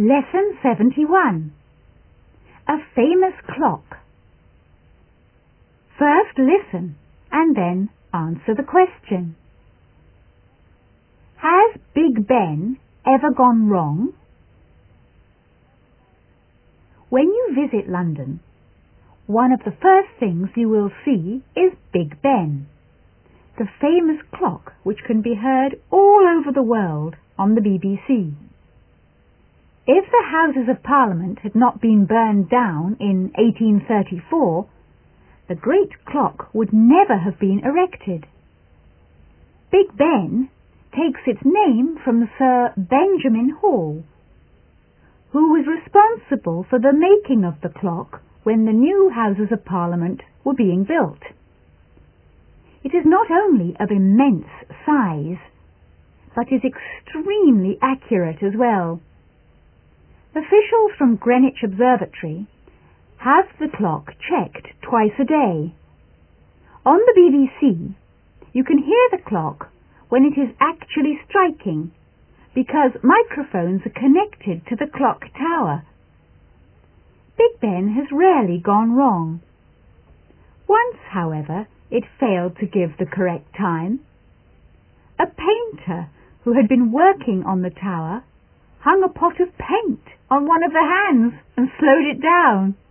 Lesson 71. A famous clock. First listen and then answer the question. Has Big Ben ever gone wrong? When you visit London, one of the first things you will see is Big Ben, the famous clock which can be heard all over the world on the BBC. If the Houses of Parliament had not been burned down in 1834, the great clock would never have been erected. Big Ben takes its name from Sir Benjamin Hall, who was responsible for the making of the clock when the new Houses of Parliament were being built. It is not only of immense size, but is extremely accurate as well. Officials from Greenwich Observatory have the clock checked twice a day. On the BBC, you can hear the clock when it is actually striking, because microphones are connected to the clock tower. Big Ben has rarely gone wrong. Once, however, it failed to give the correct time. A painter who had been working on the tower hung a pot of paint on one of the hands and slowed it down.